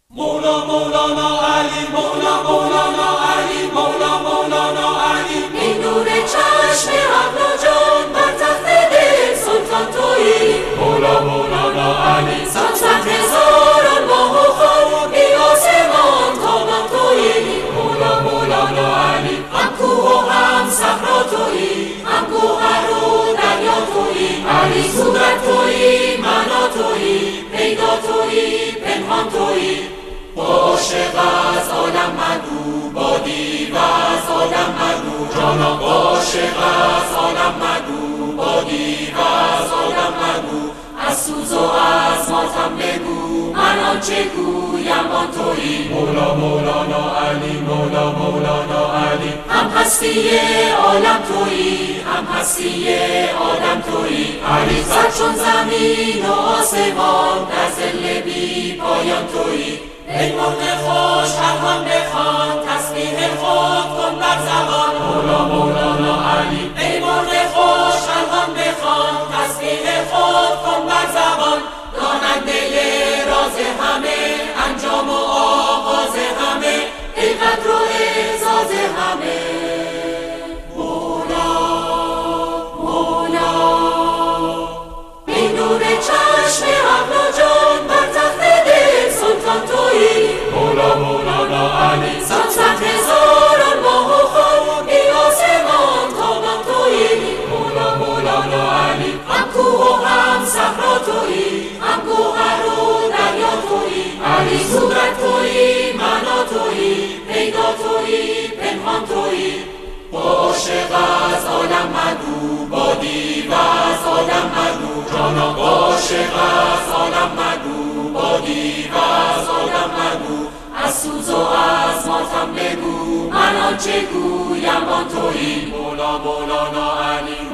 مولا مولانا علی، مولا مولانا علی، مولا مولانا علی. این نور چشم عقل و جان بر تخت دل سلطان تویی. مولا مولانا علی. صد هزاران ماه و خور بی آسمان تابان تویی. مولا مولانا علی. هم کوه و هم صحرا تویی، هم گوهر و دریا تویی. علی صورت تویی، معنا تویی، پیدا تویی، پنهان تویی. عاشق از عالم مگو، با دیو از عالم مگو. جانا عاشق از عالم مگو، با دیو از عالم مگو. از سوز و از ماتم بگو، من آنچه گویم آن تویی. مولا مولانا علی، مولا مولانا علی. هم هستی عالم تویی، هم هستی آدم تویی. علی سر چون زمین و آسمان در ظل بی پایان تویی. ای مرغ خوش الحان بخوان، تسبیح خود کن بر زبان. مولا مولانا علی. ای مرغ خوش الحان بخوان، تسبیح خود کن بر زبان. داننده راز همه، انجام و آغاز همه، ای قدر و اعزاز همه. مولا مولا. ای نور چشم عقل و جان بر تخت دل سلطان تویی. مولا مولانا علی. صد هزاران ماه و خور بی آسمان تابان تویی. مولا مولانا علی. هم کوه و هم صحرا تویی، هم گوهر و دریا تویی. علی صورت تویی، معنا تویی، پیدا تویی، پنهان تویی. عاشق از عالم مگو، با دیو از عالم مگو. جانا عاشق از عالم مگو، با دیو از عالم مگو. از سوز و از ماتم بگو، من آنچه گویم آن تویی. مولا مولانا علی.